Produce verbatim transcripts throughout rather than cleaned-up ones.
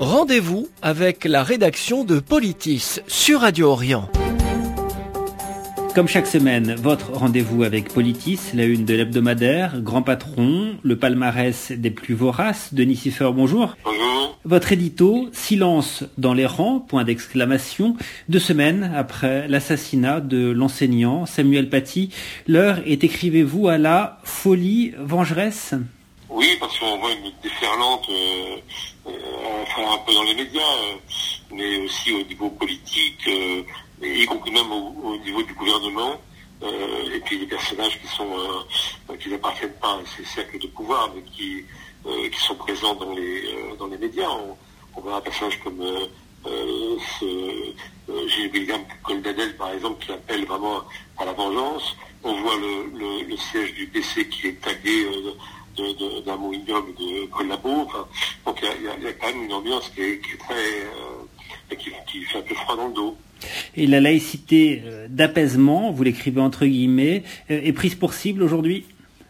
Rendez-vous avec la rédaction de Politis sur Radio Orient. Comme chaque semaine, votre rendez-vous avec Politis, la une de l'hebdomadaire, Grand Patron, le palmarès des plus voraces. Denis Siffer, bonjour. Bonjour. Votre édito, silence dans les rangs, point d'exclamation. Deux semaines après l'assassinat de l'enseignant Samuel Paty, l'heure est, écrivez-vous, à la folie vengeresse. Oui, parce qu'on voit une déferlante, euh, euh, enfin un peu dans les médias, euh, mais aussi au niveau politique, euh, y compris même au, au niveau du gouvernement, euh, et puis des personnages qui sont euh, qui n'appartiennent pas à ces cercles de pouvoir, mais qui euh, qui sont présents dans les euh, dans les médias. On, on voit un personnage comme euh, euh, ce euh, Gilles William Goldadel, par exemple, qui appelle vraiment à la vengeance. On voit le, le, le siège du P C qui est tagué euh, de, de, d'un mot ignoble de collabo. Enfin, donc il y a, y a quand même une ambiance qui est, qui est très euh, qui, qui fait un peu froid dans le dos. Et la laïcité d'apaisement, vous l'écrivez entre guillemets, est prise pour cible aujourd'hui?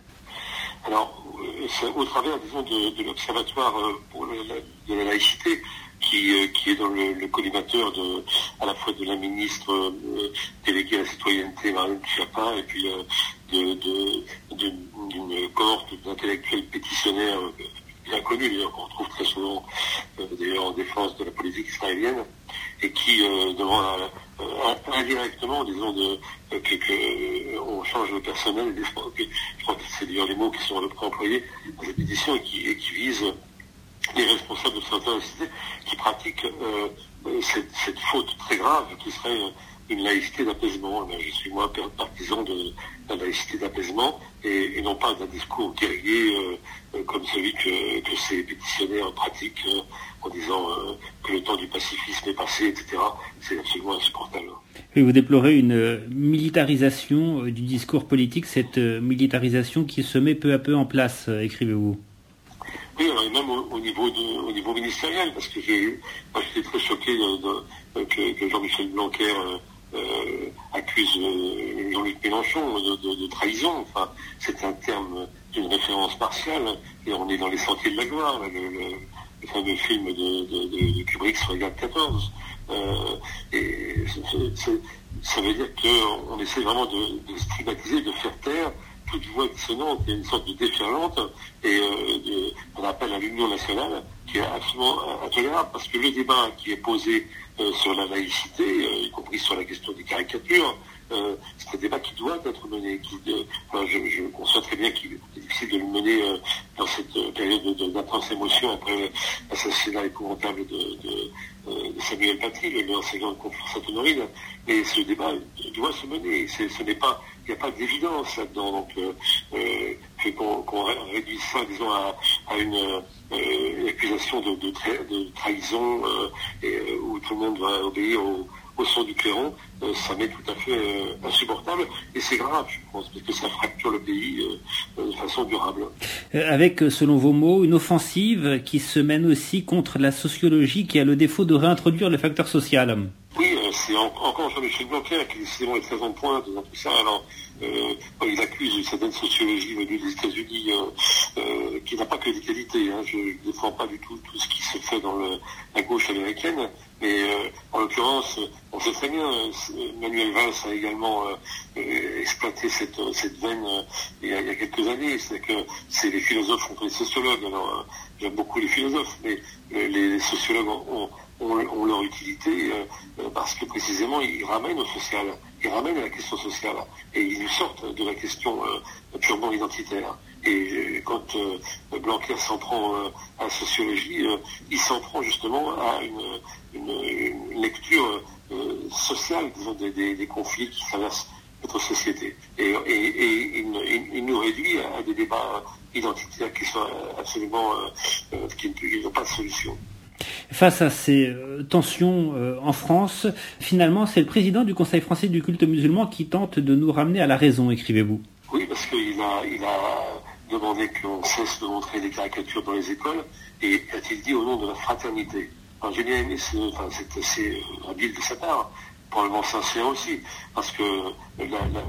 Alors, c'est au travers, disons, de, de l'Observatoire pour le, de la laïcité, qui, qui est dans le, le collimateur de, à la fois de la ministre euh, déléguée à la citoyenneté, Marlène Schiappa, et puis euh, de, de, de, d'une cohorte d'intellectuels pétitionnaires euh, bien connus, d'ailleurs, qu'on retrouve très souvent, euh, d'ailleurs, en défense de la politique israélienne, et qui euh, demandent euh, indirectement, disons, de, euh, que, que euh, on change le personnel. Je crois que, je crois que c'est d'ailleurs les mots qui sont employés dans cette édition, et qui, et qui visent les responsables de certaines laïcités qui pratiquent euh, cette, cette faute très grave qui serait une laïcité d'apaisement. Je suis moi partisan de la laïcité d'apaisement et, et non pas d'un discours guerrier euh, comme celui que, que ces pétitionnaires pratiquent euh, en disant euh, que le temps du pacifisme est passé, et cetera. C'est absolument insupportable. Et vous déplorez une militarisation du discours politique, cette militarisation qui se met peu à peu en place, écrivez-vous. Oui, alors, et même au, au niveau de, au niveau ministériel, parce que j'ai, moi, j'étais très choqué de, de, que, que Jean-Michel Blanquer euh, euh, accuse euh, Jean-Luc Mélenchon de, de, de trahison. Enfin, c'est un terme d'une référence martiale, et on est dans les sentiers de la gloire, le, le, le fameux film de, de, de, de Kubrick sur la guerre de quatorze. Euh, et c'est, c'est, ça veut dire qu'on essaie vraiment de, de stigmatiser, de faire taire toute voix dissonante. Il y a une sorte de déferlante et euh, de, on appelle à l'union nationale qui est absolument intolérable, parce que le débat qui est posé euh, sur la laïcité, euh, y compris sur la question des caricatures, euh, c'est un débat qui doit être mené. Qui, euh, enfin, je, je conçois très bien qu'il est difficile de le mener euh, dans cette euh, période de, de, d'intense émotion après l'assassinat épouvantable de, de, euh, de Samuel Paty, l'enseignant de Conflans-Sainte-Honorine, mais ce débat doit se mener. C'est, ce n'est pas, il n'y a pas d'évidence là-dedans. Donc, euh, euh, qu'on, qu'on réduise ça, disons, à, à une, euh, une accusation de, de, tra- de trahison euh, et, euh, où tout le monde va obéir au, au son du clairon, euh, ça m'est tout à fait euh, insupportable, et c'est grave, je pense, parce que ça fracture le pays euh, de façon durable. Avec, selon vos mots, une offensive qui se mène aussi contre la sociologie, qui a le défaut de réintroduire le facteur social. Oui, euh, c'est en, encore Jean-Michel Blanquer qui décidément est très en pointe dans tout ça. Alors, euh, il accuse une certaine sociologie venue des États-Unis euh, euh, qui n'a pas que des qualités. Hein. Je ne défends pas du tout tout ce qui se fait dans le, la gauche américaine, mais euh, en l'occurrence, on sait très bien, euh, Manuel Valls a également euh, euh, exploité cette, cette veine euh, il, y a, il y a quelques années. C'est que c'est les philosophes contre les sociologues. Alors, euh, j'aime beaucoup les philosophes, mais euh, les sociologues ont, ont Ont, ont leur utilité euh, parce que précisément ils ramènent au social, ils ramènent à la question sociale et ils nous sortent de la question euh, purement identitaire. Et euh, quand euh, Blanquer s'en prend euh, à la sociologie, euh, il s'en prend justement à une, une, une lecture euh, sociale, disons, des, des, des conflits qui traversent notre société. Et, et, et il, il, il nous réduit à des débats identitaires qui sont absolument euh, euh, qui n'ont pas de solution. Face à ces euh, tensions euh, en France, finalement, c'est le président du Conseil français du culte musulman qui tente de nous ramener à la raison, écrivez-vous. Oui, parce qu'il a, il a demandé qu'on cesse de montrer des caricatures dans les écoles, et a-t-il dit au nom de la fraternité. Alors, j'ai bien aimé, ce, enfin, c'est assez euh, habile de sa part, probablement sincère aussi, parce que la, la,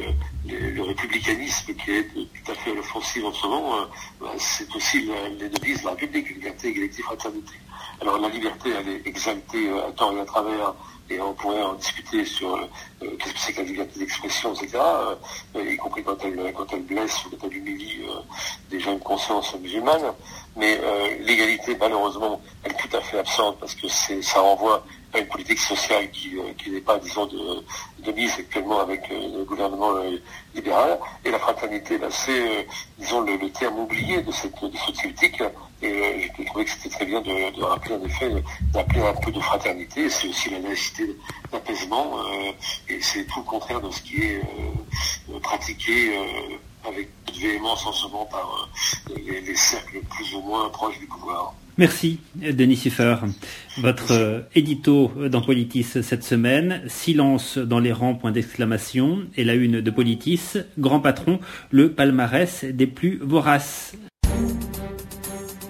le, le républicanisme qui est tout à fait à l'offensive en ce moment, euh, c'est aussi la, les devises de la République, liberté, égalité, fraternité. Alors la liberté, elle est exaltée à tort et à travers, et on pourrait en discuter sur euh, qu'est-ce que c'est que la liberté d'expression, et cetera, euh, y compris quand elle, quand elle blesse ou quand elle humilie euh, déjà une conscience musulmane. Mais euh, l'égalité, malheureusement, elle est tout à fait absente parce que c'est, ça renvoie à une politique sociale qui, euh, qui n'est pas, disons, de, de mise actuellement avec euh, le gouvernement euh, libéral. Et la fraternité, bah, c'est, euh, disons, le, le terme oublié de cette, de cette politique. Et euh, j'ai trouvé que c'était très bien de, de rappeler, en effet, d'appeler un peu de fraternité. C'est aussi la nécessité d'apaisement. Euh, et c'est tout le contraire de ce qui est euh, pratiqué euh, avec de véhémence en ce moment par euh, les, les cercles plus ou moins proches du pouvoir. Merci Denis Siffer. Votre euh, édito dans Politis cette semaine, silence dans les rangs, point d'exclamation, et la une de Politis, grand patron, le palmarès des plus voraces.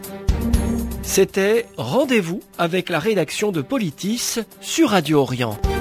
C'était Rendez-vous avec la rédaction de Politis sur Radio Orient.